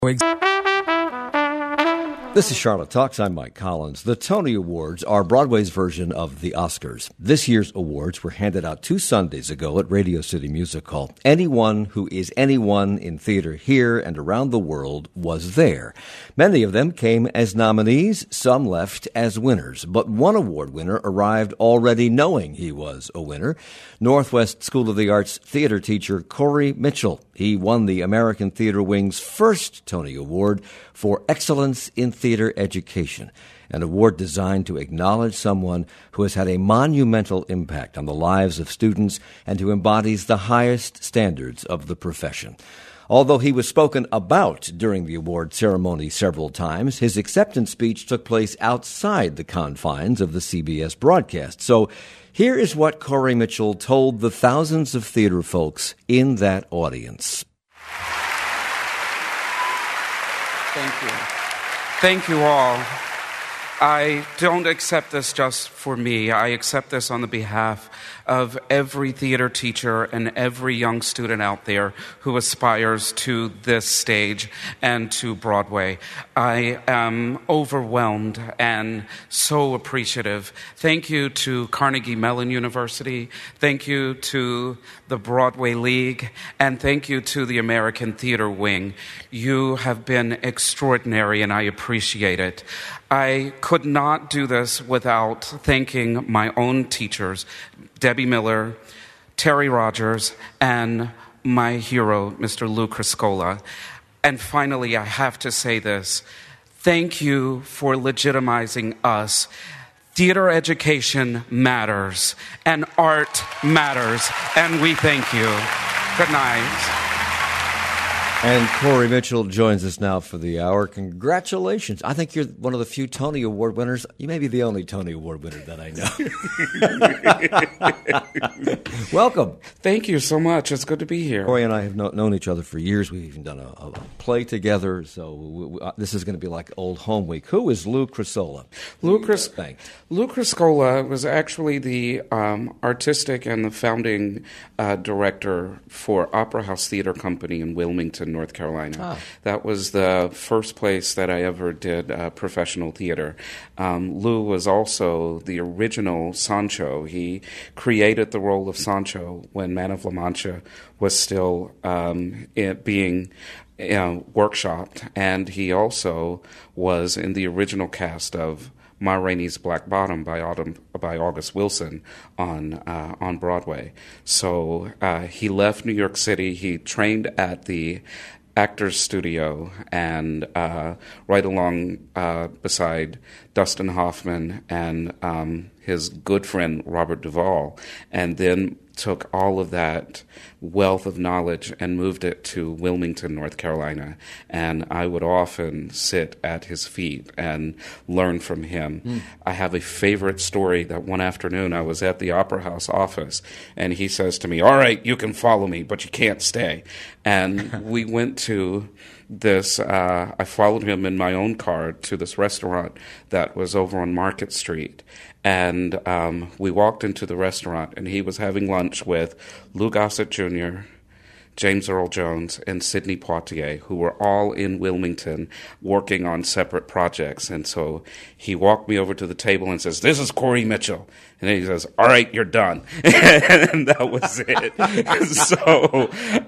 This is Charlotte Talks. I'm Mike Collins. The Tony Awards are Broadway's version of the Oscars. This year's awards were handed out 2 Sundays ago at Radio City Music Hall. Anyone who is anyone in theater here and around the world was there. Many of them came as nominees, some left as winners. But one award winner arrived already knowing he was a winner. Northwest School of the Arts theater teacher Corey Mitchell. He won the American Theater Wing's first Tony Award for Excellence in Theater Education, an award designed to acknowledge someone who has had a monumental impact on the lives of students and who embodies the highest standards of the profession. Although he was spoken about during the award ceremony several times, his acceptance speech took place outside the confines of the CBS broadcast. So here is what Corey Mitchell told the thousands of theater folks in that audience. Thank you. Thank you all. I don't accept this just for me. I accept this on the behalf of every theater teacher and every young student out there who aspires to this stage and to Broadway. I am overwhelmed and so appreciative. Thank you to Carnegie Mellon University. Thank you to the Broadway League. And thank you to the American Theater Wing. You have been extraordinary, and I appreciate it. I could not do this without thanking my own teachers, Debbie Miller, Terry Rogers, and my hero, Mr. Lou Criscola. And finally, I have to say this. Thank you for legitimizing us. Theater education matters, and art matters, and we thank you. Good night. And Corey Mitchell joins us now for the hour. Congratulations. I think you're one of the few Tony Award winners. You may be the only Tony Award winner that I know. Welcome. Thank you so much. It's good to be here. Corey and I have known each other for years. We've even done a play together. So this is going to be like old home week. Who is Lou Criscola? Lou Criscola was actually the artistic and the founding director for Opera House Theater Company in Wilmington, North Carolina. That was the first place that I ever did professional theater. Lou was also the original Sancho. He created the role of Sancho when Man of La Mancha was still being workshopped, and he also was in the original cast of Ma Rainey's Black Bottom by August Wilson on Broadway. So he left New York City. He trained at the Actors Studio and right along beside Dustin Hoffman and his good friend Robert Duvall, and then took all of that wealth of knowledge and moved it to Wilmington, North Carolina. And I would often sit at his feet and learn from him. I have a favorite story that one afternoon I was at the Opera House office, and he says to me, "All right, you can follow me, but you can't stay." And we went to this, I followed him in my own car to this restaurant that was over on Market Street. And we walked into the restaurant, and he was having lunch with Lou Gossett Jr., James Earl Jones, and Sidney Poitier, who were all in Wilmington working on separate projects. And so he walked me over to the table and says, "This is Corey Mitchell." And then he says, "All right, you're done." And that was it. So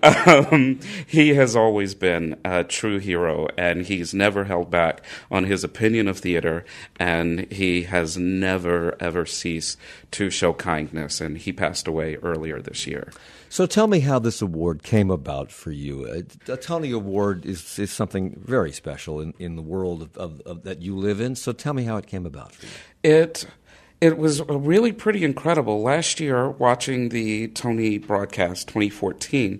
he has always been a true hero, and he's never held back on his opinion of theater, and he has never, ever ceased to show kindness. And he passed away earlier this year. So tell me how this award came about for you. A Tony Award is something very special in the world of that you live in. So tell me how it came about for you. It was really pretty incredible. Last year, watching the Tony broadcast 2014,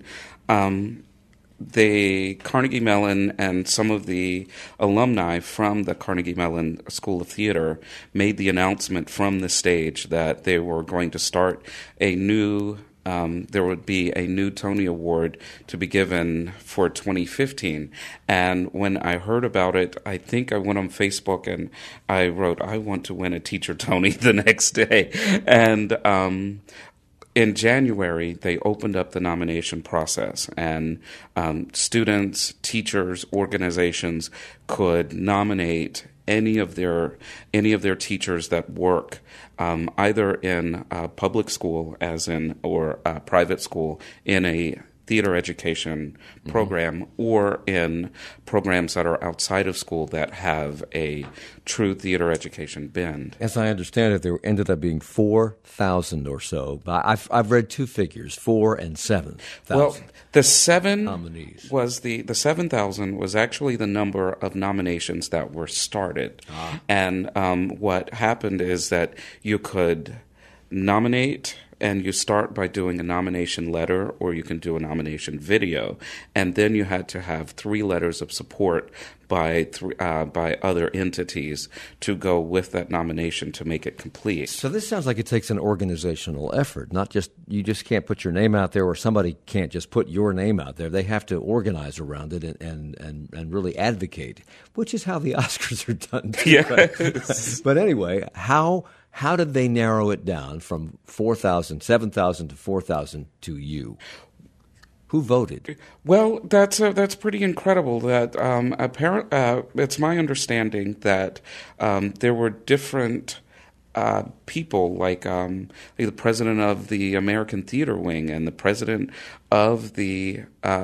the Carnegie Mellon and some of the alumni from the Carnegie Mellon School of Theater made the announcement from the stage that they were going to start a new there would be a new Tony Award to be given for 2015. And when I heard about it, I think I went on Facebook and I wrote, "I want to win a teacher Tony" the next day. And in January, they opened up the nomination process, and students, teachers, organizations could nominate any of their teachers that work either in public school, or private school, in a theater education program, or in programs that are outside of school that have a true theater education bend. As I understand it, there ended up being 4,000 or so. I've read two figures, 4 and 7,000. Well, the 7 nominees was the 7,000 was actually the number of nominations that were started, and what happened is that you could nominate. And you start by doing a nomination letter, or you can do a nomination video, and then you had to have 3 letters of support by other entities to go with that nomination to make it complete. So this sounds like it takes an organizational effort. You just can't put your name out there, or somebody can't just put your name out there. They have to organize around it and really advocate, which is how the Oscars are done too. Yes. But anyway, How did they narrow it down from 7,000 to 4,000 to you? Who voted? Well, that's pretty incredible. That it's my understanding that there were different people, like the president of the American Theater Wing and the president of the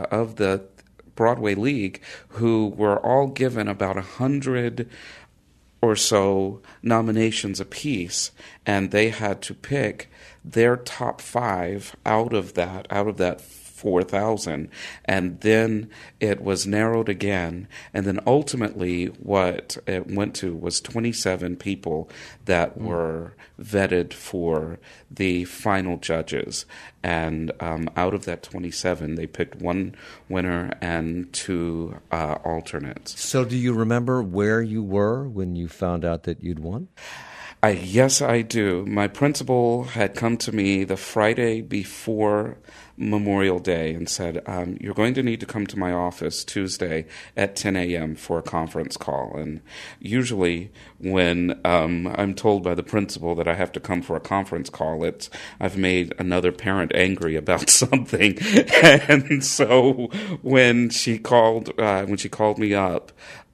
Broadway League, who were all given about 100 or so nominations apiece, and they had to pick their top 5 out of that 4,000, and then it was narrowed again, and then ultimately what it went to was 27 people that were vetted for the final judges, and out of that 27, they picked 1 winner and 2 alternates. So do you remember where you were when you found out that you'd won? Yes, I do. My principal had come to me the Friday before Memorial Day and said, you're going to need to come to my office Tuesday at 10 a.m. for a conference call. And usually when I'm told by the principal that I have to come for a conference call, I've made another parent angry about something. And so when she called me up,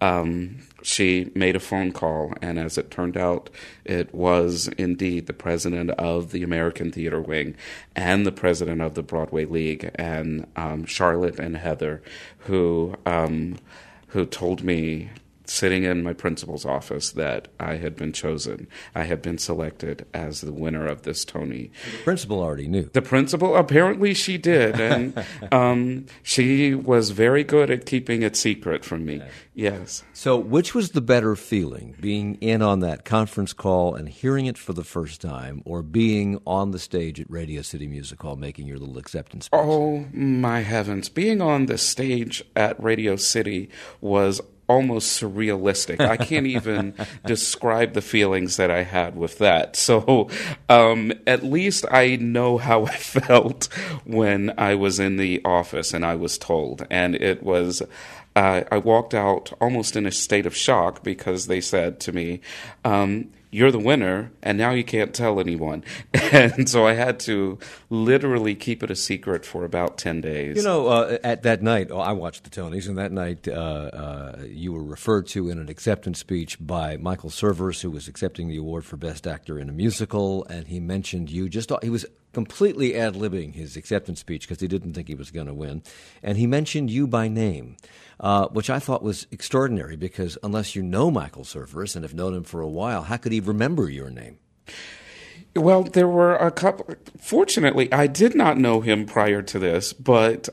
she made a phone call, and as it turned out, it was indeed the president of the American Theater Wing and the president of the Broadway League, and Charlotte and Heather, who told me, sitting in my principal's office, that I had been chosen. I had been selected as the winner of this Tony. The principal already knew. The principal, apparently she did, and she was very good at keeping it secret from me. Yes. So which was the better feeling, being in on that conference call and hearing it for the first time, or being on the stage at Radio City Music Hall making your little acceptance speech? Oh, my heavens. Being on the stage at Radio City was almost surrealistic. I can't even describe the feelings that I had with that. So at least I know how I felt when I was in the office and I was told. And it was, I walked out almost in a state of shock, because they said to me, you're the winner, and now you can't tell anyone. And so I had to literally keep it a secret for about 10 days. You know, at that night, I watched the Tonys, and that night you were referred to in an acceptance speech by Michael Cerveris, who was accepting the award for Best Actor in a Musical, and he mentioned you. He was completely ad-libbing his acceptance speech because he didn't think he was going to win, and he mentioned you by name. Which I thought was extraordinary, because unless you know Michael Cerveris and have known him for a while, how could he remember your name? Well, there were a couple. Fortunately, I did not know him prior to this, but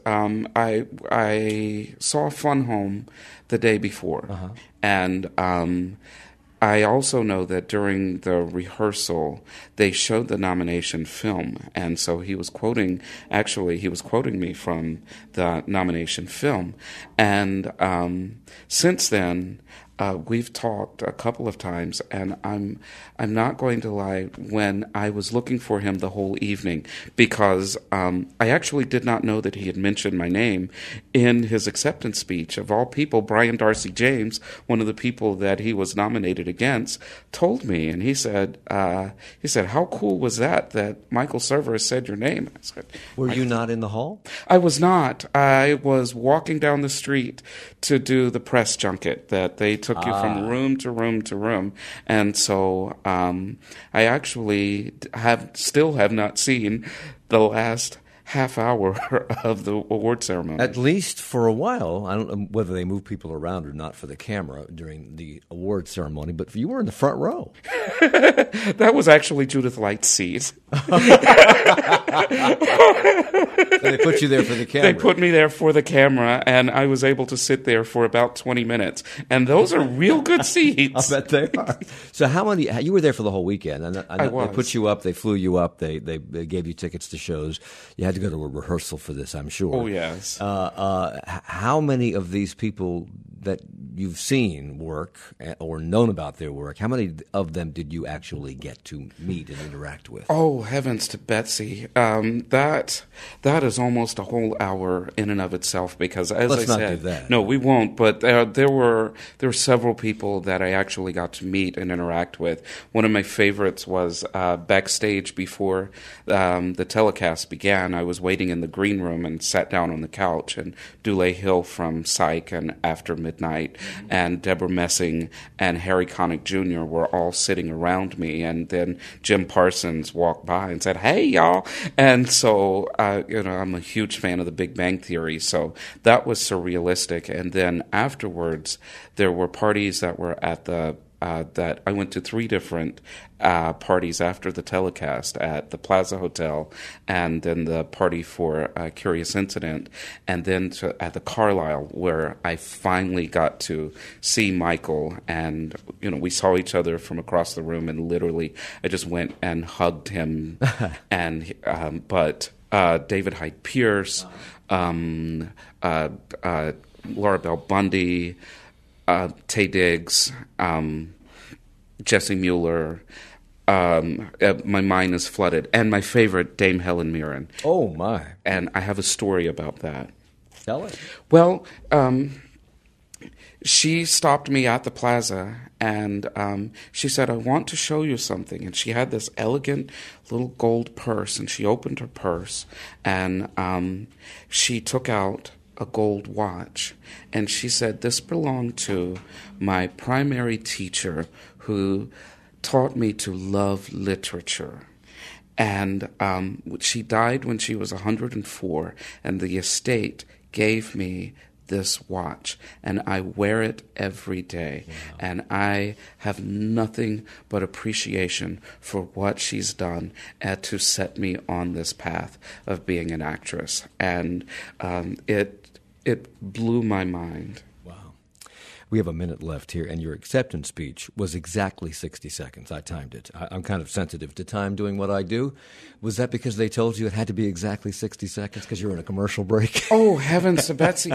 I saw Fun Home the day before, and I also know that during the rehearsal, they showed the nomination film, and so he was quoting me from the nomination film. And since then, we've talked a couple of times, and I'm not going to lie, when I was looking for him the whole evening, because I actually did not know that he had mentioned my name in his acceptance speech. Of all people, Brian Darcy James, one of the people that he was nominated against, told me, and he said, "How cool was that Michael Cerveris said your name?" I said, "Were you not in the hall?" I was not. I was walking down the street to do the press junket that they took you from room to room to room, and so I actually still have not seen the last half hour of the award ceremony. At least for a while. I don't know whether they move people around or not for the camera during the award ceremony, but you were in the front row. That was actually Judith Light's seat. So they put you there for the camera. They put me there for the camera, and I was able to sit there for about 20 minutes. And those are real good seats. I bet they are. So you were there for the whole weekend. And I was. They put you up, they flew you up, they gave you tickets to shows. You had to go to a rehearsal for this, I'm sure. Oh, yes. How many of these people that you've seen work or known about their work, how many of them did you actually get to meet and interact with? Oh, heavens to Betsy. That is almost a whole hour in and of itself, because as Let's I not said, do that. No, we won't, but there were several people that I actually got to meet and interact with. One of my favorites was backstage before the telecast began. I was waiting in the green room and sat down on the couch, and Dule Hill from Psych and After Midnight and Deborah Messing and Harry Connick Jr. were all sitting around me, and then Jim Parsons walked by and said, "Hey, y'all." And so, I'm a huge fan of The Big Bang Theory, so that was surrealistic. And then afterwards, there were parties that were at that I went to 3 different parties after the telecast at the Plaza Hotel, and then the party for Curious Incident, and then at the Carlisle, where I finally got to see Michael, and we saw each other from across the room, and literally I just went and hugged him, and but David Hyde Pierce, Laura Bell Bundy, Taye Diggs, Jesse Mueller. My mind is flooded. And my favorite, Dame Helen Mirren. Oh, my. And I have a story about that. Tell it. Well, she stopped me at the Plaza, and she said, "I want to show you something." And she had this elegant little gold purse, and she opened her purse, and she took out a gold watch, and she said, "This belonged to my primary teacher who taught me to love literature." And she died when she was 104, and the estate gave me this watch, and I wear it every day. Wow. And I have nothing but appreciation for what she's done to set me on this path of being an actress. And it blew my mind. Wow. We have a minute left here, and your acceptance speech was exactly 60 seconds. I timed it. I'm kind of sensitive to time doing what I do. Was that because they told you it had to be exactly 60 seconds because you're in a commercial break? Oh, heavens to Betsy.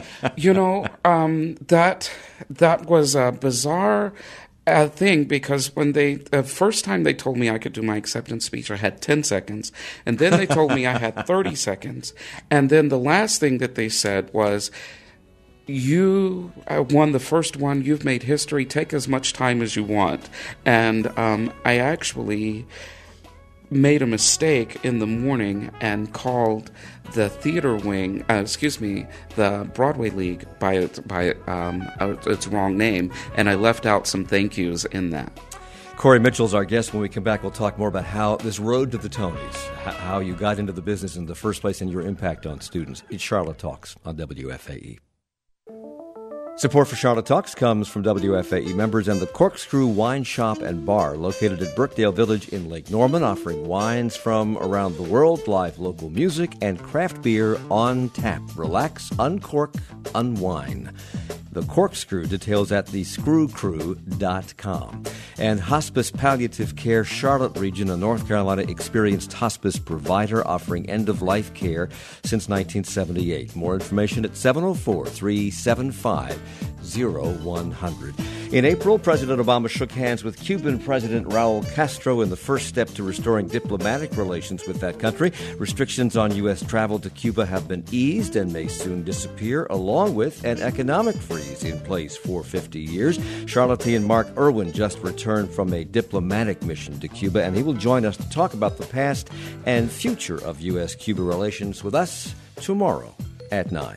That was a bizarre thing, because when the first time they told me I could do my acceptance speech, I had 10 seconds, and then they told me I had 30 seconds, and then the last thing that they said was, "You won the first one, you've made history, take as much time as you want." And I actually made a mistake in the morning and called the theater wing, the Broadway League by its wrong name, and I left out some thank yous in that. Corey Mitchell's our guest. When we come back, we'll talk more about how this road to the Tonys, how you got into the business in the first place and your impact on students. It's Charlotte Talks on WFAE. Support for Charlotte Talks comes from WFAE members and the Corkscrew Wine Shop and Bar, located at Brookdale Village in Lake Norman, offering wines from around the world, live local music, and craft beer on tap. Relax, uncork, unwind. The Corkscrew details at thescrewcrew.com. And Hospice Palliative Care Charlotte Region, a North Carolina experienced hospice provider offering end-of-life care since 1978. More information at 704-375-0100. In April, President Obama shook hands with Cuban President Raul Castro in the first step to restoring diplomatic relations with that country. Restrictions on U.S. travel to Cuba have been eased and may soon disappear, along with an economic freeze in place for 50 years. Charlottean Mark Irwin just returned from a diplomatic mission to Cuba, and he will join us to talk about the past and future of U.S.-Cuba relations with us tomorrow at 9.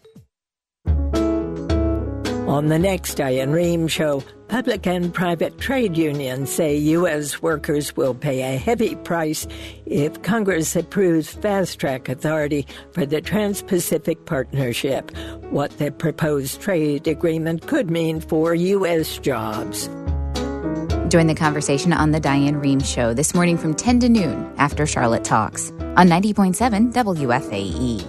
On the next Diane Rehm Show, public and private trade unions say U.S. workers will pay a heavy price if Congress approves fast-track authority for the Trans-Pacific Partnership, what the proposed trade agreement could mean for U.S. jobs. Join the conversation on The Diane Rehm Show this morning from 10 to noon after Charlotte Talks on 90.7 WFAE.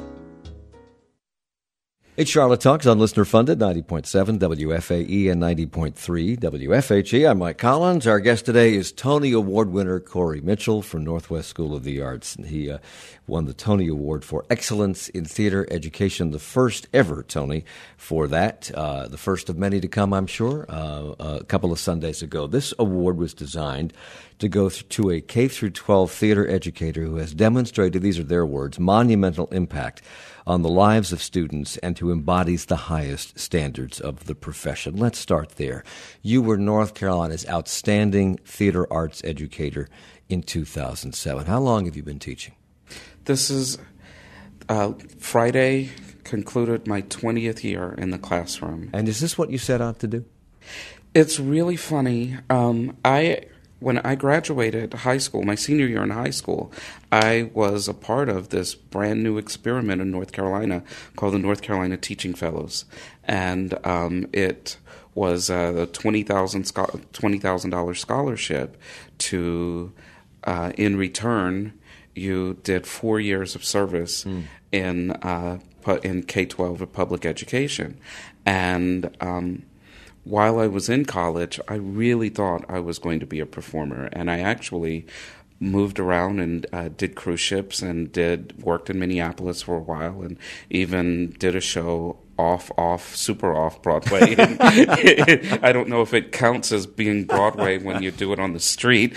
It's Charlotte Talks on listener-funded 90.7 WFAE and 90.3 WFHE. I'm Mike Collins. Our guest today is Tony Award winner Corey Mitchell from Northwest School of the Arts. And he won the Tony Award for Excellence in Theater Education, the first ever Tony for that, the first of many to come, I'm sure, a couple of Sundays ago. This award was designed to go to a K-12 theater educator who has demonstrated, these are their words, monumental impact on the lives of students and who embodies the highest standards of the profession. Let's start there. You were North Carolina's outstanding theater arts educator in 2007. How long have you been teaching? This is Friday concluded my 20th year in the classroom. And is this what you set out to do? It's really funny. When I graduated high school, my senior year in high school, I was a part of this brand new experiment in North Carolina called the North Carolina Teaching Fellows. And it was a $20,000 scholarship to, in return, you did 4 years of service in K-12 or public education. And while I was in college, I really thought I was going to be a performer, and I actually moved around and did cruise ships and worked in Minneapolis for a while, and even did a show super off Broadway. I don't know if it counts as being Broadway when you do it on the street,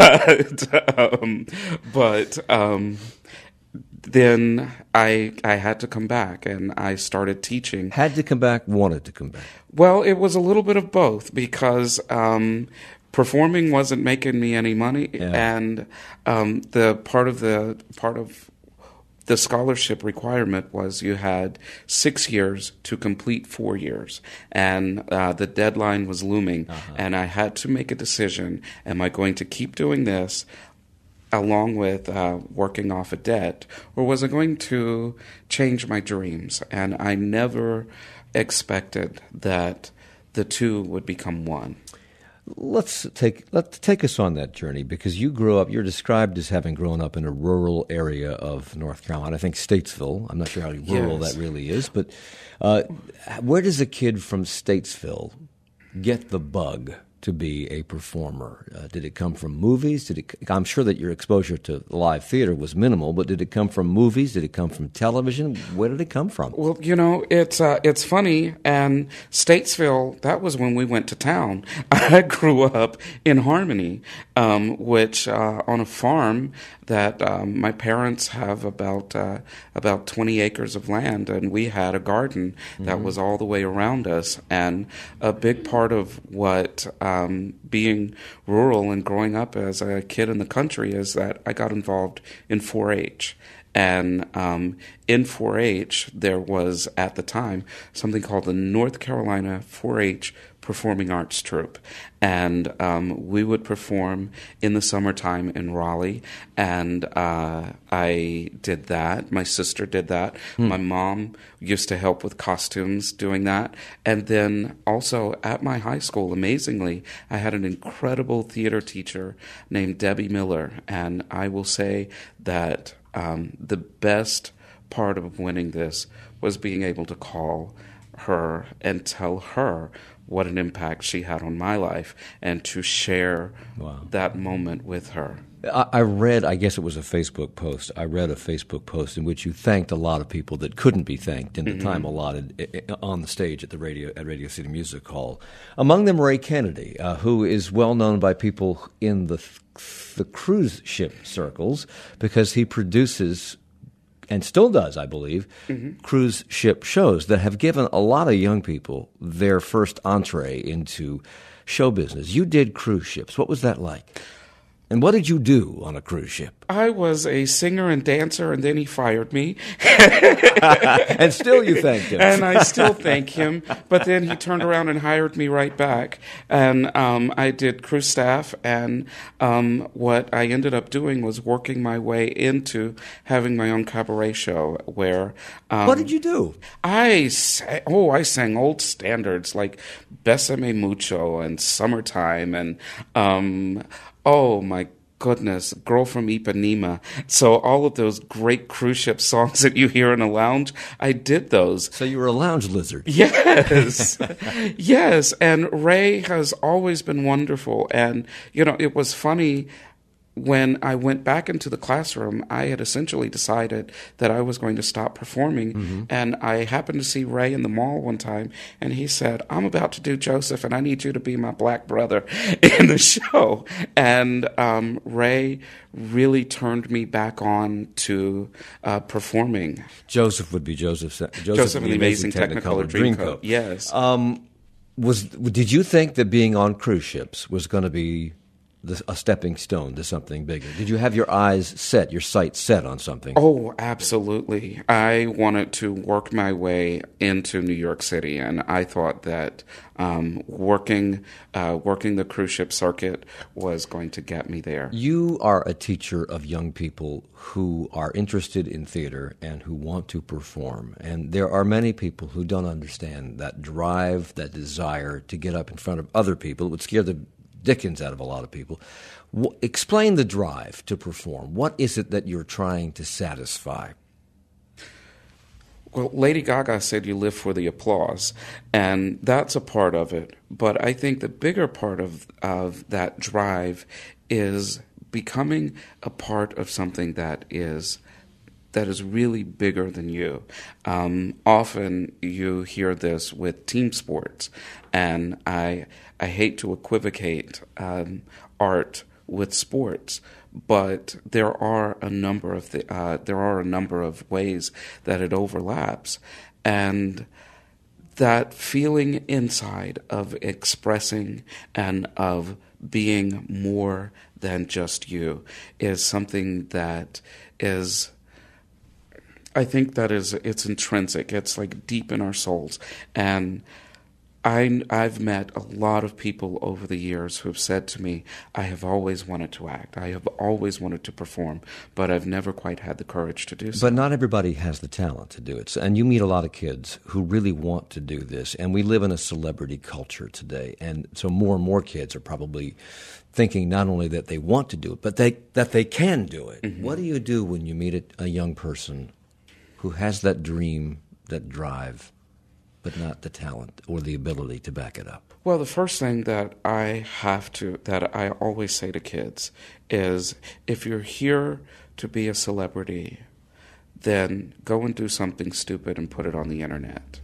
but then I had to come back, and I started teaching. Had to come back, wanted to come back? Well, it was a little bit of both, because performing wasn't making me any money, and the part of the scholarship requirement was you had 6 years to complete 4 years, and the deadline was looming, and I had to make a decision: am I going to keep doing this along with working off a debt, or was I going to change my dreams? And I never expected that the two would become one. Let's take us on that journey, because you're described as having grown up in a rural area of North Carolina. I think Statesville. I'm not sure how rural that really is, but where does a kid from Statesville get the bug to be a performer? Did it come from movies? I'm sure that your exposure to live theater was minimal, but did it come from movies? Did it come from television? Where did it come from? Well, it's funny. And Statesville, that was when we went to town. I grew up in Harmony, which on a farm that my parents have about 20 acres of land, and we had a garden that was all the way around us. And a big part of what being rural and growing up as a kid in the country is that I got involved in 4-H. And in 4-H, there was, at the time, something called the North Carolina 4-H Performing Arts Troupe. And we would perform in the summertime in Raleigh. And I did that. My sister did that. My mom used to help with costumes doing that. And then also at my high school, amazingly, I had an incredible theater teacher named Debbie Miller. And I will say that the best part of winning this was being able to call her and tell her what an impact she had on my life, and to share that moment with her. I read, I guess it was a Facebook post. I read a Facebook post in which you thanked a lot of people that couldn't be thanked in the time allotted on the stage at Radio City Music Hall. Among them, Ray Kennedy, who is well known by people in the cruise ship circles because he produces, and still does, I believe, cruise ship shows that have given a lot of young people their first entree into show business. You did cruise ships. What was that like? And what did you do on a cruise ship? I was a singer and dancer, and then he fired me. And still you thanked him. And I still thank him. But then he turned around and hired me right back. And I did cruise staff, and what I ended up doing was working my way into having my own cabaret show where... what did you do? I sang old standards like Besame Mucho and Summertime and... oh, my goodness, Girl from Ipanema. So all of those great cruise ship songs that you hear in a lounge, I did those. So you were a lounge lizard. Yes. Yes. And Ray has always been wonderful. And, it was funny. When I went back into the classroom, I had essentially decided that I was going to stop performing. And I happened to see Ray in the mall one time, and he said, I'm about to do Joseph, and I need you to be my black brother in the show. And Ray really turned me back on to performing. Joseph would be Joseph and the Amazing Technicolor Dreamcoat. Yes. Did you think that being on cruise ships was going to be a stepping stone to something bigger? Did you have your sights set on something? Oh, absolutely. I wanted to work my way into New York City, and I thought that working the cruise ship circuit was going to get me there. You are a teacher of young people who are interested in theater and who want to perform, and there are many people who don't understand that drive, that desire to get up in front of other people. It would scare the dickens out of a lot of people. Explain the drive to perform. What is it that you're trying to satisfy? Well, Lady Gaga said you live for the applause, and that's a part of it. But I think the bigger part of that drive is becoming a part of something that is really bigger than you. Often you hear this with team sports, and I hate to equivocate art with sports, but there are a number of ways that it overlaps, and that feeling inside of expressing and of being more than just you is something that is, I think that it's intrinsic. It's like deep in our souls. And I've met a lot of people over the years who have said to me, I have always wanted to act. I have always wanted to perform, but I've never quite had the courage to do so. But not everybody has the talent to do it. And you meet a lot of kids who really want to do this. And we live in a celebrity culture today. And so more and more kids are probably thinking not only that they want to do it, but that they can do it. Mm-hmm. What do you do when you meet a young person who has that dream, that drive, but not the talent or the ability to back it up? Well, the first thing that I always say to kids is, if you're here to be a celebrity, then go and do something stupid and put it on the internet.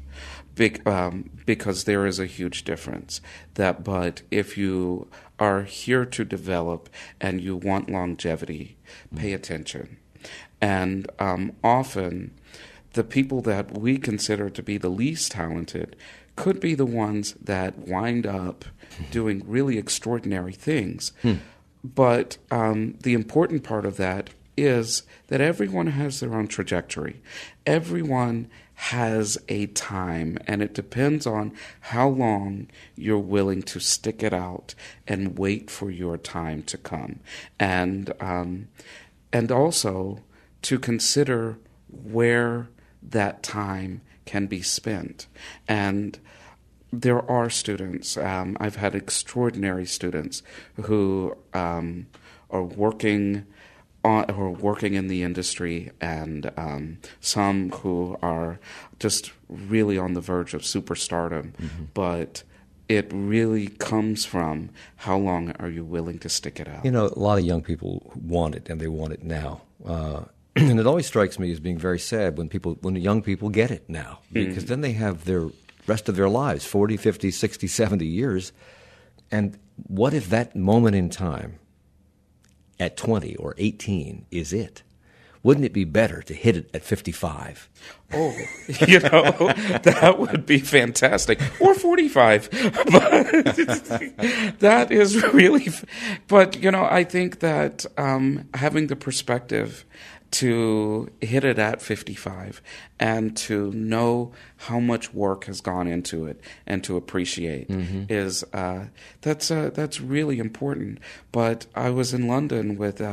Because there is a huge difference. But if you are here to develop and you want longevity, pay attention. And often the people that we consider to be the least talented could be the ones that wind up doing really extraordinary things. But the important part of that is that everyone has their own trajectory. Everyone has a time, and it depends on how long you're willing to stick it out and wait for your time to come. And also to consider where that time can be spent. And there are students, I've had extraordinary students who are working in the industry, and some who are just really on the verge of superstardom. Mm-hmm. But it really comes from how long are you willing to stick it out. You know, a lot of young people want it, and they want it now. And it always strikes me as being very sad when young people get it now, because then they have their rest of their lives, 40, 50, 60, 70 years. And what if that moment in time at 20 or 18 is it? Wouldn't it be better to hit it at 55? Oh, that would be fantastic. Or 45. But that is really... But, I think that having the perspective to hit it at 55 and to know how much work has gone into it and to appreciate is that's really important. But I was in London with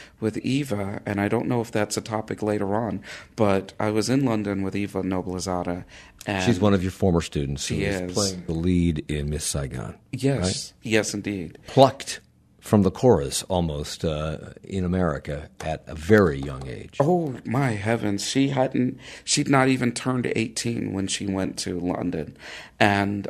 Eva, and I don't know if that's a topic later on, but I was in London with Eva Noblezada. And she's one of your former students who is is playing the lead in Miss Saigon. Yes, right? Yes, indeed. Plucked from the chorus almost in America at a very young age. Oh, my heavens. She'd not even turned 18 when she went to London. And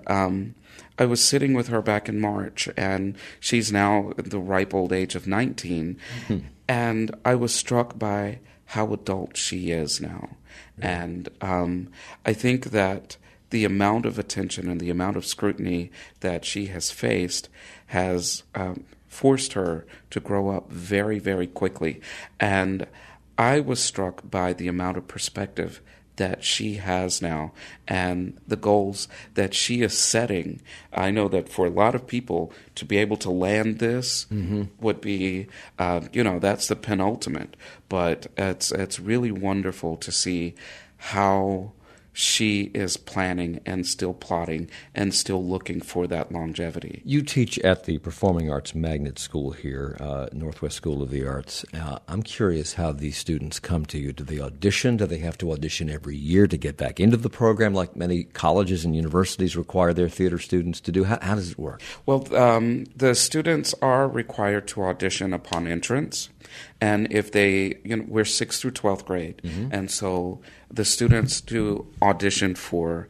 I was sitting with her back in March, and she's now at the ripe old age of 19. And I was struck by how adult she is now. And I think that the amount of attention and the amount of scrutiny that she has faced has forced her to grow up very, very quickly. And I was struck by the amount of perspective that she has now and the goals that she is setting. I know that for a lot of people to be able to land this would be, that's the penultimate. But it's really wonderful to see how she is planning and still plotting and still looking for that longevity. You teach at the Performing Arts Magnet School here, Northwest School of the Arts. I'm curious how these students come to you. Do they audition? Do they have to audition every year to get back into the program like many colleges and universities require their theater students to do? How does it work? Well, the students are required to audition upon entrance. And if they, we're 6th through 12th grade, and so the students do audition for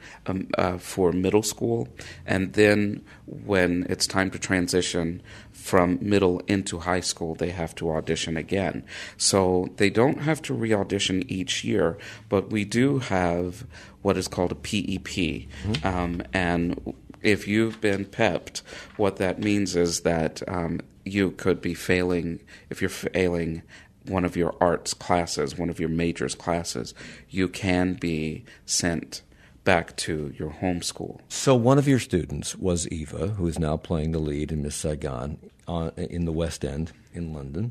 middle school, and then when it's time to transition from middle into high school, they have to audition again. So they don't have to re-audition each year, but we do have what is called a PEP, and if you've been PEP'd, what that means is that you could be failing, if you're failing one of your arts classes, one of your majors classes, you can be sent back to your home school. So one of your students was Eva, who is now playing the lead in Miss Saigon in the West End in London.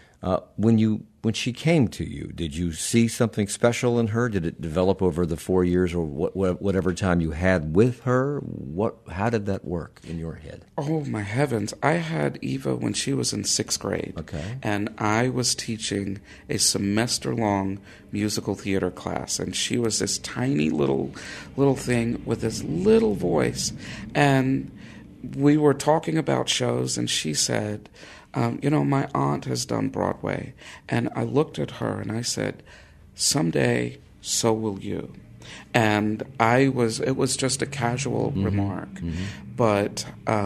When she came to you, did you see something special in her? Did it develop over the 4 years or whatever time you had with her? How did that work in your head? Oh, my heavens. I had Eva when she was in 6th grade. Okay. And I was teaching a semester-long musical theater class. And she was this tiny little thing with this little voice. And we were talking about shows, and she said, my aunt has done Broadway. And I looked at her and I said, someday, so will you. And it was just a casual remark. But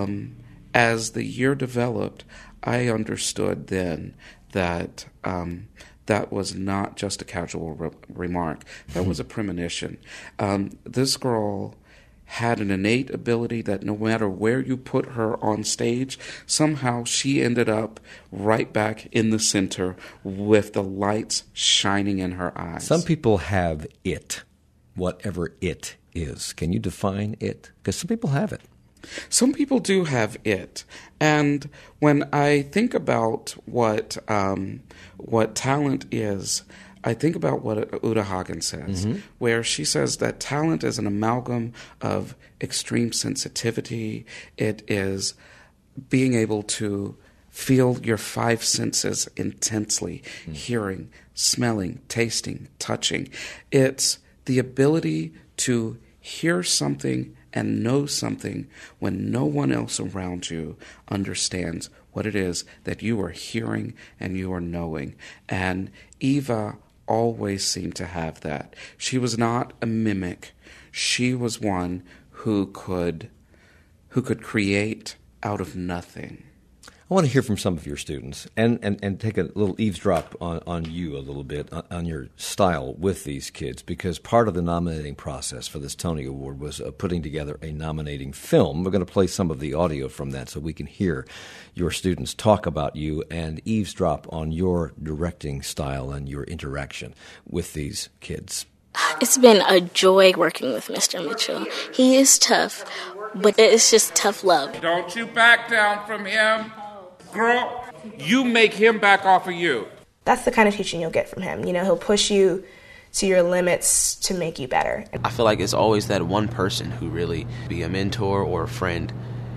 as the year developed, I understood then that that was not just a casual remark. That was a premonition. This girl had an innate ability that no matter where you put her on stage, somehow she ended up right back in the center with the lights shining in her eyes. Some people have it, whatever it is. Can you define it? Because some people have it. Some people do have it. And when I think about what talent is, I think about what Uta Hagen says, where she says that talent is an amalgam of extreme sensitivity. It is being able to feel your 5 senses intensely, hearing, smelling, tasting, touching. It's the ability to hear something and know something when no one else around you understands what it is that you are hearing and you are knowing. And Eva always seemed to have that. She was not a mimic. She was one who who could create out of nothing. I want to hear from some of your students and take a little eavesdrop on you a little bit, on your style with these kids, because part of the nominating process for this Tony Award was putting together a nominating film. We're going to play some of the audio from that so we can hear your students talk about you and eavesdrop on your directing style and your interaction with these kids. It's been a joy working with Mr. Mitchell. He is tough, but it's just tough love. Don't you back down from him. Girl, you make him back off of you. That's the kind of teaching you'll get from him. He'll push you to your limits to make you better. I feel like it's always that one person who really be a mentor or a friend.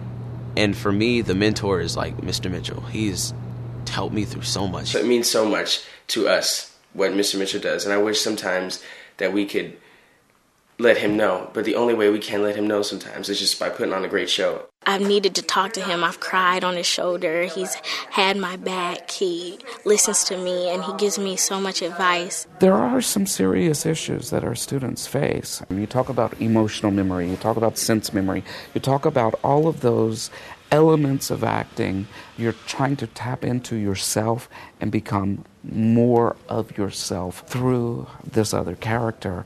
And for me, the mentor is like Mr. Mitchell. He's helped me through so much. So it means so much to us what Mr. Mitchell does. And I wish sometimes that we could let him know. But the only way we can let him know sometimes is just by putting on a great show. I've needed to talk to him. I've cried on his shoulder. He's had my back. He listens to me, and he gives me so much advice. There are some serious issues that our students face. You talk about emotional memory. You talk about sense memory. You talk about all of those elements of acting. You're trying to tap into yourself and become more of yourself through this other character.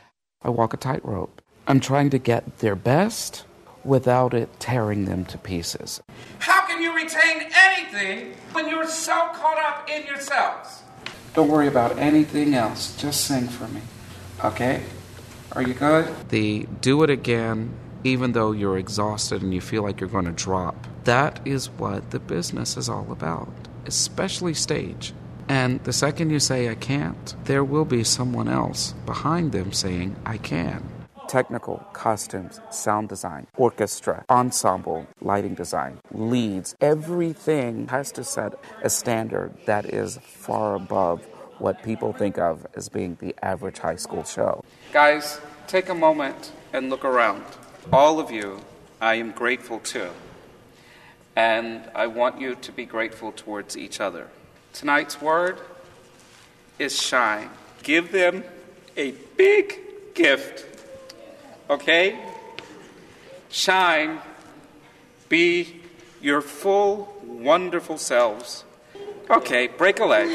I walk a tightrope. I'm trying to get their best without it tearing them to pieces. How can you retain anything when you're so caught up in yourselves? Don't worry about anything else. Just sing for me. Okay? Are you good? The do it again, even though you're exhausted and you feel like you're going to drop. That is what the business is all about, especially stage. And the second you say, I can't, there will be someone else behind them saying, I can. Technical, costumes, sound design, orchestra, ensemble, lighting design, leads. Everything has to set a standard that is far above what people think of as being the average high school show. Guys, take a moment and look around. All of you, I am grateful to. And I want you to be grateful towards each other. Tonight's word is shine. Give them a big gift. Okay? Shine. Be your full, wonderful selves. Okay, break a leg.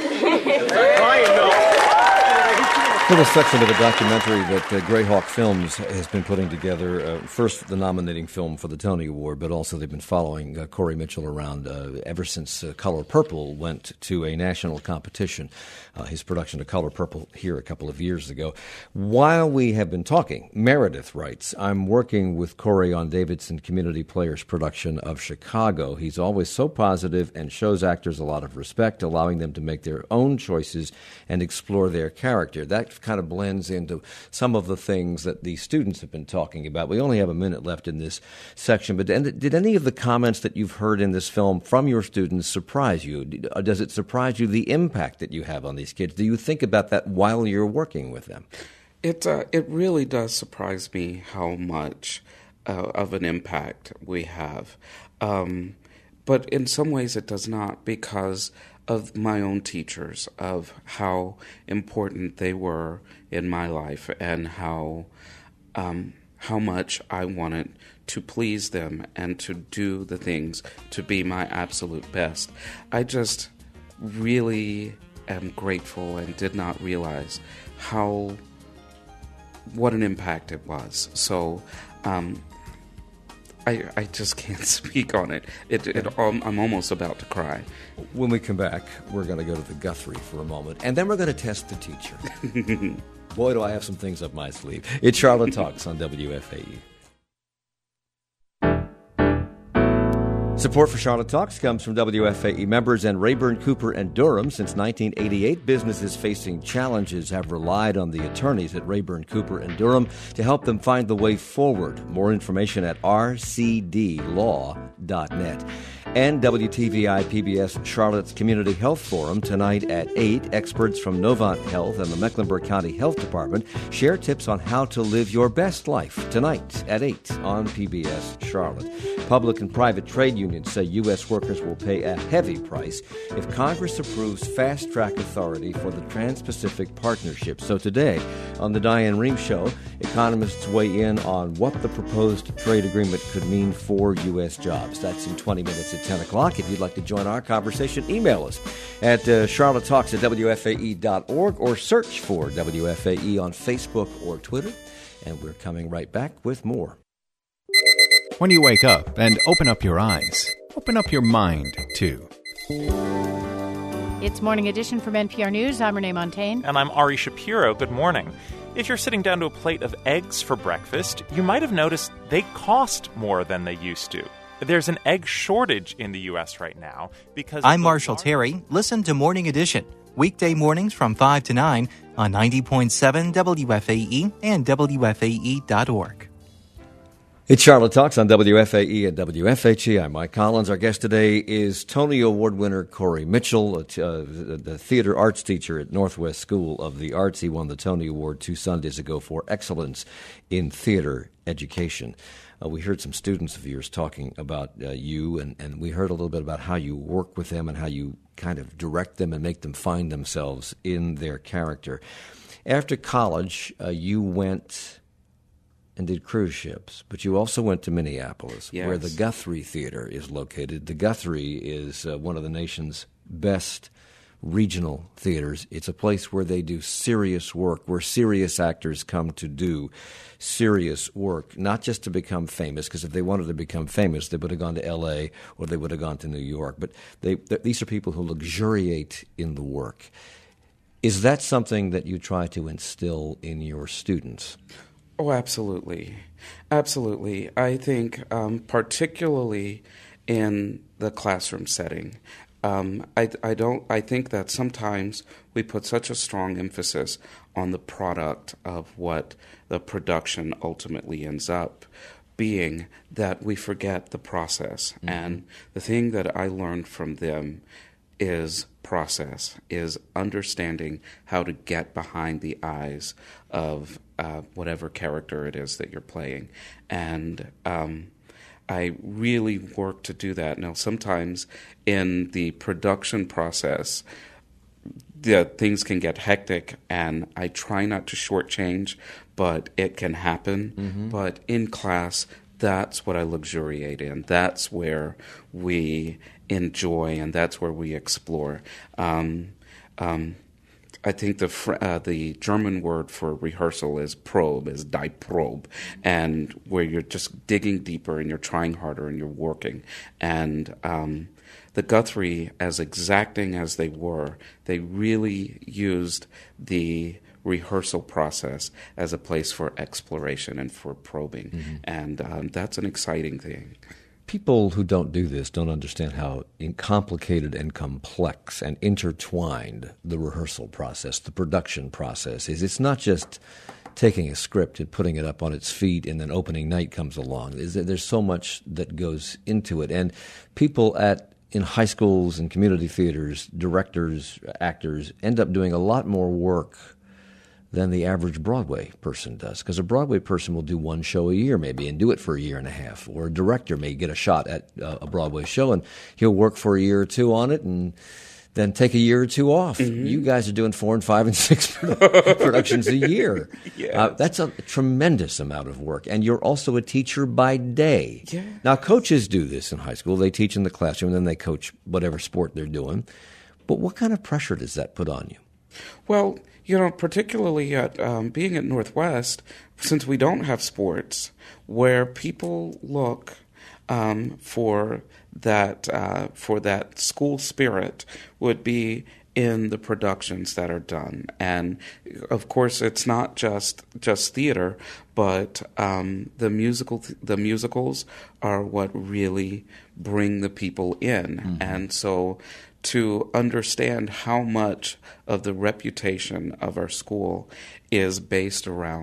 Little section of a documentary that Greyhawk Films has been putting together. First, the nominating film for the Tony Award, but also they've been following Corey Mitchell around ever since Color Purple went to a national competition. His production of Color Purple here a couple of years ago. While we have been talking, Meredith writes, I'm working with Corey on Davidson Community Players' production of Chicago. He's always so positive and shows actors a lot of respect, allowing them to make their own choices and explore their character. That kind of blends into some of the things that the students have been talking about. We only have a minute left in this section, but did any of the comments that you've heard in this film from your students surprise you? Does it surprise you the impact that you have on these kids? Do you think about that while you're working with them? It really does surprise me how much of an impact we have. But in some ways it does not, because of my own teachers, of how important they were in my life and how much I wanted to please them and to do the things to be my absolute best. I just really am grateful and did not realize what an impact it was. So I just can't speak on it. I'm almost about to cry. When we come back, we're going to go to the Guthrie for a moment, and then we're going to test the teacher. Boy, do I have some things up my sleeve. It's Charlotte Talks on WFAE. Support for Charlotte Talks comes from WFAE members and Rayburn, Cooper & Durham. Since 1988, businesses facing challenges have relied on the attorneys at Rayburn, Cooper & Durham to help them find the way forward. More information at rcdlaw.net. And WTVI PBS Charlotte's Community Health Forum tonight at 8. Experts from Novant Health and the Mecklenburg County Health Department share tips on how to live your best life tonight at 8 on PBS Charlotte. Public and private trade unions say U.S. workers will pay a heavy price if Congress approves fast-track authority for the Trans-Pacific Partnership. So today, on the Diane Rehm Show, economists weigh in on what the proposed trade agreement could mean for U.S. jobs. That's in 20 minutes at 10 o'clock. If you'd like to join our conversation, email us at charlottetalks@wfae.org or search for WFAE on Facebook or Twitter. And we're coming right back with more. When you wake up and open up your eyes, open up your mind, too. It's Morning Edition from NPR News. I'm Renee Montagne. And I'm Ari Shapiro. Good morning. If you're sitting down to a plate of eggs for breakfast, you might have noticed they cost more than they used to. There's an egg shortage in the U.S. right now because... I'm Marshall Terry. Listen to Morning Edition, weekday mornings from 5 to 9 on 90.7 WFAE and WFAE.org. It's Charlotte Talks on WFAE and WFHE. I'm Mike Collins. Our guest today is Tony Award winner Corey Mitchell, the theater arts teacher at Northwest School of the Arts. He won the Tony Award 2 Sundays ago for excellence in theater education. We heard some students of yours talking about you, and we heard a little bit about how you work with them and how you kind of direct them and make them find themselves in their character. After college, you went and did cruise ships, but you also went to Minneapolis, yes, where the Guthrie Theater is located. The Guthrie is one of the nation's best regional theaters. It's a place where they do serious work, where serious actors come to do serious work, not just to become famous, because if they wanted to become famous, they would have gone to L.A. or they would have gone to New York. But these are people who luxuriate in the work. Is that something that you try to instill in your students? Oh, absolutely. Absolutely. I think particularly in the classroom setting, I think that sometimes we put such a strong emphasis on the product of what the production ultimately ends up being that we forget the process. Mm-hmm. And the thing that I learned from them is process, is understanding how to get behind the eyes of whatever character it is that you're playing. And I really work to do that. Now, sometimes in the production process, the things can get hectic, and I try not to shortchange, but it can happen. Mm-hmm. But in class, that's what I luxuriate in. That's where we enjoy, and that's where we explore. I think the German word for rehearsal is probe, is die Probe, and where you're just digging deeper and you're trying harder and you're working. And the Guthrie, as exacting as they were, they really used the rehearsal process as a place for exploration and for probing. Mm-hmm. And that's an exciting thing. People who don't do this don't understand how complicated and complex and intertwined the rehearsal process, the production process is. It's not just taking a script and putting it up on its feet and then opening night comes along. There's so much that goes into it. And people in high schools and community theaters, directors, actors, end up doing a lot more work than the average Broadway person does. Because a Broadway person will do one show a year maybe and do it for a year and a half. Or a director may get a shot at a Broadway show and he'll work for a year or two on it and then take a year or two off. Mm-hmm. You guys are doing 4 and 5 and 6 productions a year. Yes. That's a tremendous amount of work. And you're also a teacher by day. Yeah. Now, coaches do this in high school. They teach in the classroom and then they coach whatever sport they're doing. But what kind of pressure does that put on you? Well, particularly at being at Northwest, since we don't have sports, where people look for that school spirit would be in the productions that are done. And of course, it's not just theater, but the musicals are what really bring the people in. Mm-hmm. And so to understand how much of the reputation of our school is based around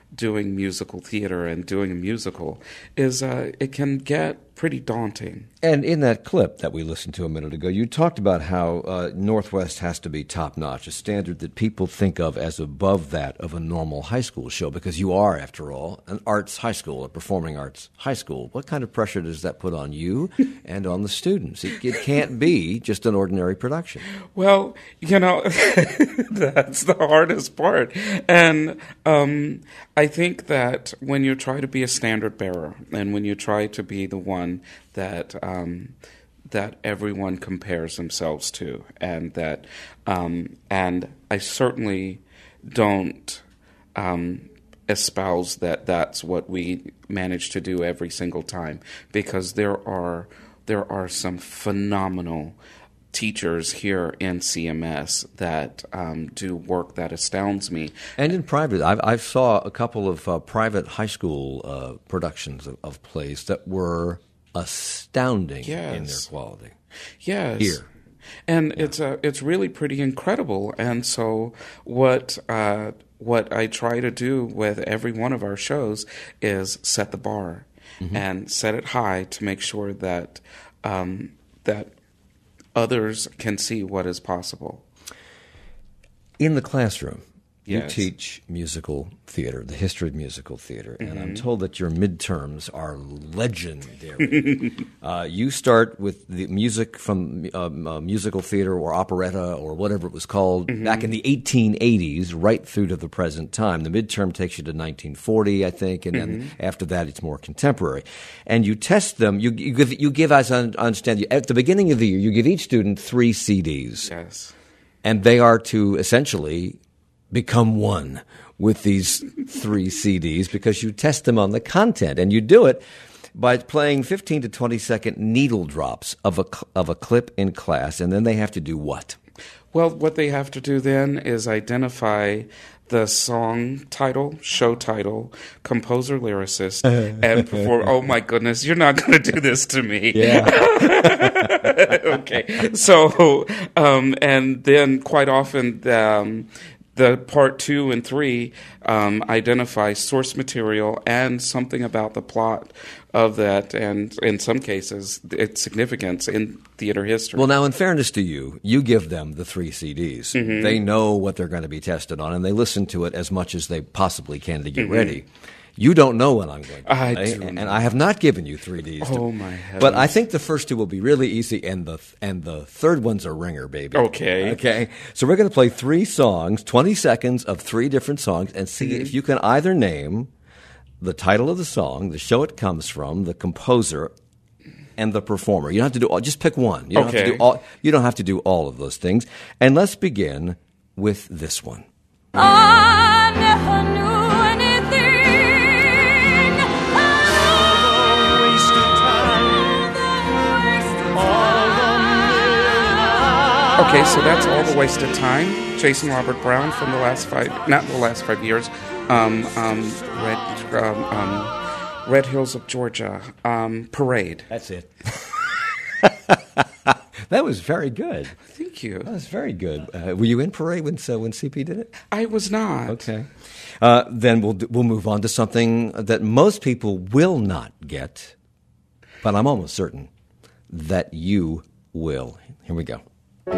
doing musical theater and doing a musical is it can get pretty daunting. And in that clip that we listened to a minute ago, you talked about how Northwest has to be top-notch, a standard that people think of as above that of a normal high school show, because you are, after all, an arts high school, a performing arts high school. What kind of pressure does that put on you and on the students? It can't be just an ordinary production. Well, that's the hardest part. And I think that when you try to be a standard bearer and when you try to be the one that that everyone compares themselves to, and that and I certainly don't espouse that that's what we manage to do every single time, because there are some phenomenal teachers here in CMS that do work that astounds me. And in private, I saw a couple of private high school productions of plays that were astounding in their quality. Yes. Here. And it's really pretty incredible. And so what I try to do with every one of our shows is set the bar and set it high to make sure that that others can see what is possible. In the classroom, you Yes. teach musical theater, the history of musical theater, and I'm told that your midterms are legendary. You start with the music from musical theater or operetta or whatever it was called back in the 1880s, right through to the present time. The midterm takes you to 1940, I think, and then after that it's more contemporary. And you test them. You give, as I understand, at the beginning of the year, you give each student 3 CDs. Yes. And they are to essentially become one with these 3 CDs, because you test them on the content, and you do it by playing 15 to 20 second needle drops of a clip in class, and then they have to do what? Well, what they have to do then is identify the song title, show title, composer, lyricist, and perform. Oh my goodness, you're not going to do this to me. Yeah. Okay. So, and then quite often the part 2 and 3 identify source material and something about the plot of that, and in some cases, its significance in theater history. Well, now, in fairness to you, you give them the 3 CDs. They know what they're going to be tested on, and they listen to it as much as they possibly can to get ready. You don't know what I'm going to play, and I have not given you 3Ds. Oh, my heavens. But I think the first 2 will be really easy, and the third one's a ringer, baby. Okay. So we're going to play 3 songs, 20 seconds of 3 different songs, and see if you can either name the title of the song, the show it comes from, the composer, and the performer. You don't have to do all, just pick one. You don't have to do all. You don't have to do all of those things. And let's begin with this one. I never knew anything. Okay, so that's All the Wasted Time. Jason Robert Brown from the last 5 years. Red Hills of Georgia. Parade. That's it. That was very good. Thank you. That was very good. Were you in Parade when CP did it? I was not. Okay. Then we'll move on to something that most people will not get, but I'm almost certain that you will. Here we go.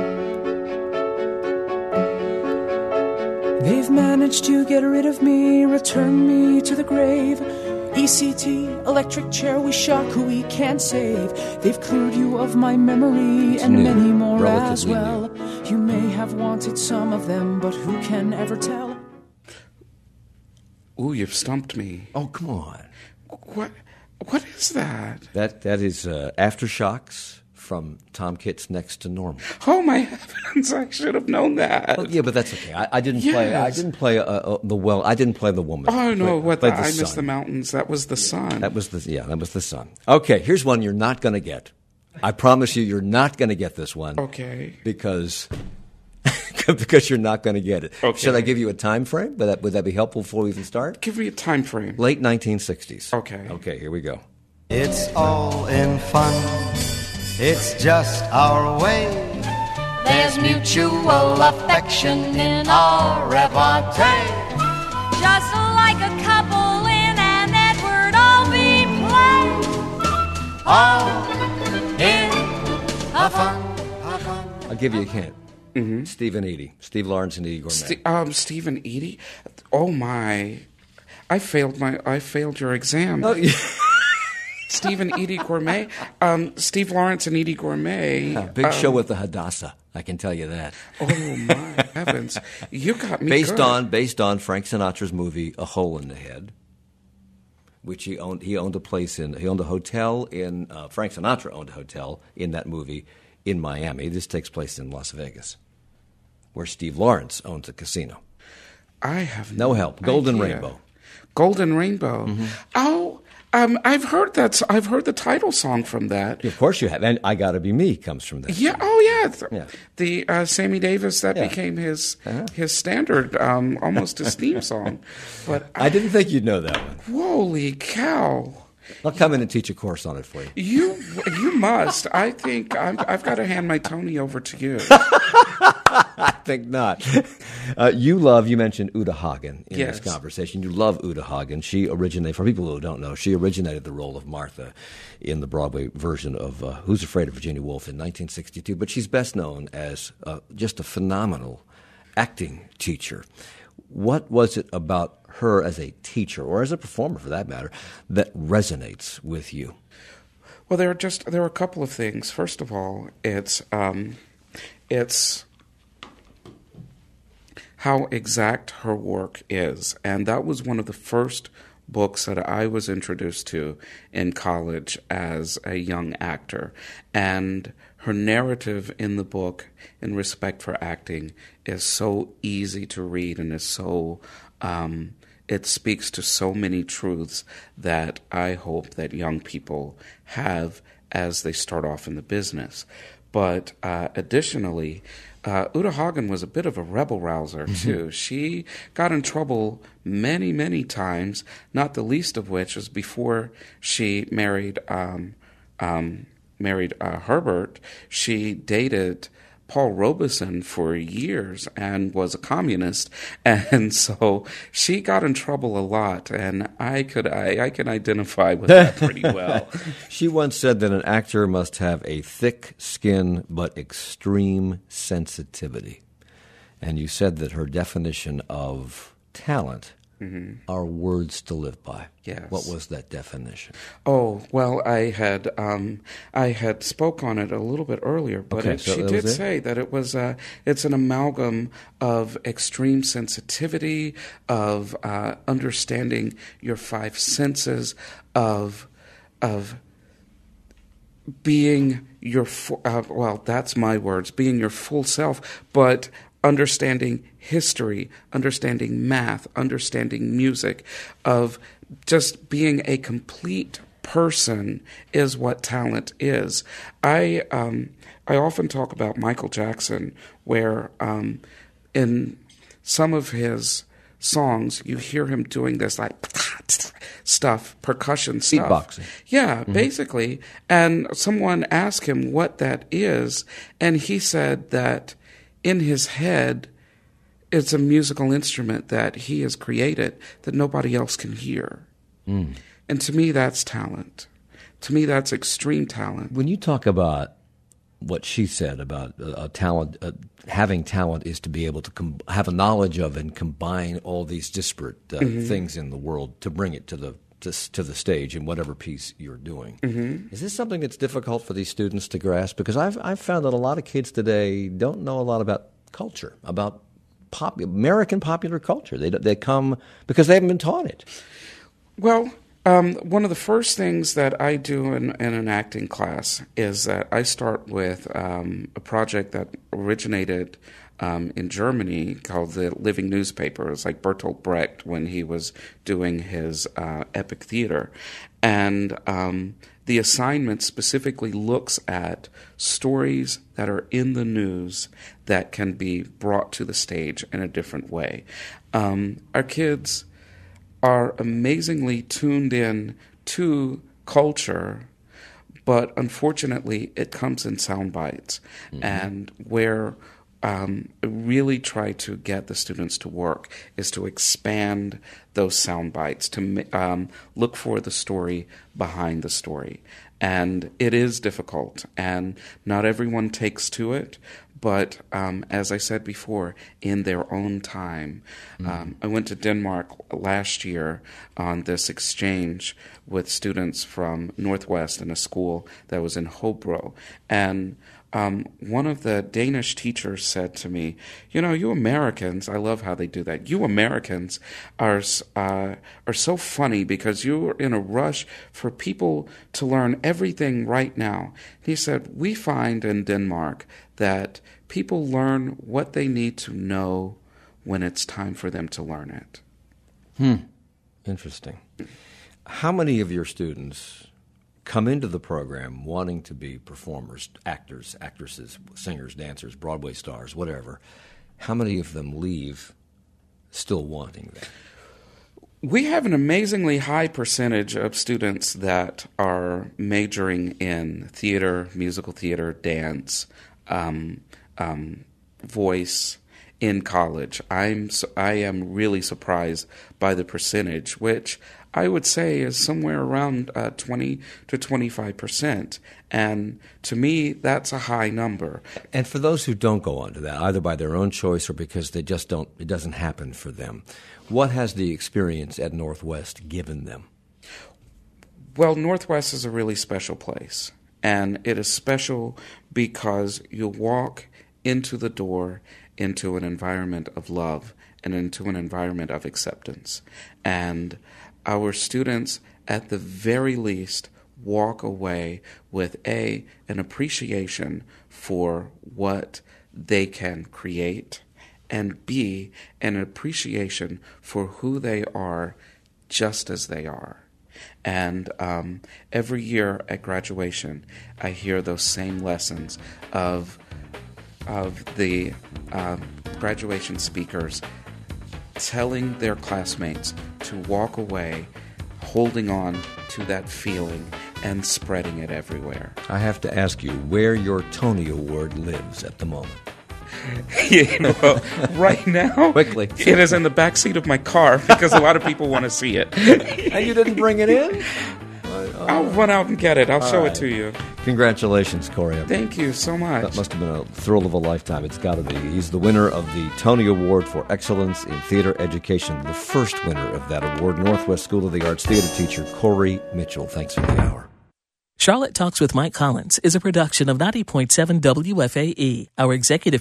They've managed to get rid of me, return me to the grave. ECT, electric chair, we shock who we can't save. They've cleared you of my memory and many more as well. You may have wanted some of them, but who can ever tell? Ooh, you've stumped me. Oh, come on. What is that? That is Aftershocks from Tom Kit's Next to Normal. Oh my heavens! I should have known that. Well, yeah, but that's okay. I didn't play. I didn't play I didn't play the woman. Oh no! I missed sun. the mountains. That was the sun. That was the sun. Okay, here's one you're not going to get. I promise you're not going to get this one. Okay. Because you're not going to get it. Okay. Should I give you a time frame? Would that be helpful before we even start? Give me a time frame. Late 1960s. Okay. Okay, here we go. It's all in fun. It's just our way. There's mutual affection in our repartee. Just like a cup all in a fun. I'll give you a hint. Stephen Eady. Steve Lawrence and Eydie Gormé. Stephen Eady? Oh, my. I failed your exam. Oh, yeah. Stephen Eydie Gormé. Steve Lawrence and Eydie Gormé. Big show with the Hadassah, I can tell you that. Oh, my heavens. You got me based on Frank Sinatra's movie A Hole in the Head, which he owned a hotel in Frank Sinatra owned a hotel in that movie in Miami. This takes place in Las Vegas, where Steve Lawrence owns a casino. I have no help. Golden idea. Rainbow. Golden Rainbow. Oh, I've heard the title song from that. Of course you have. And I Gotta Be Me comes from that. Yeah. Oh, yeah. The Sammy Davis, that became his standard, almost his theme song. But I didn't think you'd know that one. Holy cow. I'll come in and teach a course on it for you. You must. I think I've got to hand my Tony over to you. I think not. You mentioned Uta Hagen in this conversation. You love Uta Hagen. She originated, for people who don't know, she originated the role of Martha in the Broadway version of Who's Afraid of Virginia Woolf in 1962. But she's best known as just a phenomenal acting teacher. What was it about her as a teacher, or as a performer for that matter, that resonates with you? Well, there are a couple of things. First of all, it's how exact her work is, and that was one of the first books that I was introduced to in college as a young actor. And her narrative in the book, in respect for acting, is so easy to read and is so it speaks to so many truths that I hope that young people have as they start off in the business. But additionally, Uta Hagen was a bit of a rebel rouser, too. She got in trouble many, many times, not the least of which was before she married Herbert. She dated Paul Robeson for years and was a communist, and so she got in trouble a lot, and I can identify with that pretty well. She once said that an actor must have a thick skin but extreme sensitivity, and you said that her definition of talent are words to live by. Yes. What was that definition? Oh, well, I had spoke on it a little bit earlier, but she did say that it's an amalgam of extreme sensitivity, of understanding your five senses, of being your that's my words, being your full self, but understanding history, understanding math, understanding music, of just being a complete person is what talent is. I often talk about Michael Jackson, where in some of his songs you hear him doing this like stuff, percussion stuff. Beatboxing. Yeah, basically. And someone asked him what that is, and he said that in his head, it's a musical instrument that he has created that nobody else can hear. And to me, that's talent. To me, that's extreme talent. When you talk about what she said about talent, having talent is to be able to have a knowledge of and combine all these disparate things in the world to bring it to the stage in whatever piece you're doing. Is this something that's difficult for these students to grasp? Because I've found that a lot of kids today don't know a lot about culture, about American popular culture. They come because they haven't been taught it. Well, one of the first things that I do in an acting class is that I start with a project that originated in Germany called the Living Newspaper. It's like Bertolt Brecht when he was doing his epic theater. And the assignment specifically looks at stories that are in the news that can be brought to the stage in a different way. Our kids are amazingly tuned in to culture, but unfortunately it comes in sound bites. And where I really try to get the students to work is to expand those sound bites, to look for the story behind the story. And it is difficult, and not everyone takes to it. But as I said before, in their own time. I went to Denmark last year on this exchange with students from Northwest in a school that was in Hobro. And one of the Danish teachers said to me, you Americans, I love how they do that. You Americans are so funny because you're in a rush for people to learn everything right now. He said, we find in Denmark that people learn what they need to know when it's time for them to learn it. Interesting. How many of your students come into the program wanting to be performers, actors, actresses, singers, dancers, Broadway stars, whatever? How many of them leave still wanting that? We have an amazingly high percentage of students that are majoring in theater, musical theater, dance, voice in college. I am really surprised by the percentage, which I would say is somewhere around 20 to 25%. And to me, that's a high number. And for those who don't go on to that, either by their own choice or because they just don't, it doesn't happen for them, what has the experience at Northwest given them? Well, Northwest is a really special place. And it is special because you walk into the door into an environment of love and into an environment of acceptance. And our students, at the very least, walk away with an appreciation for what they can create, and B, an appreciation for who they are just as they are. And every year at graduation, I hear those same lessons of the graduation speakers telling their classmates to walk away holding on to that feeling and spreading it everywhere. I have to ask you where your Tony Award lives at the moment. Right now, quickly, it is in the backseat of my car because a lot of people want to see it. And you didn't bring it in? I'll run out and get it. I'll show it to you. Congratulations, Corey. Thank you so much. That must have been a thrill of a lifetime. It's got to be. He's the winner of the Tony Award for Excellence in Theater Education, the first winner of that award, Northwest School of the Arts theater teacher Corey Mitchell. Thanks for the hour. Charlotte Talks with Mike Collins is a production of 90.7 WFAE. Our executive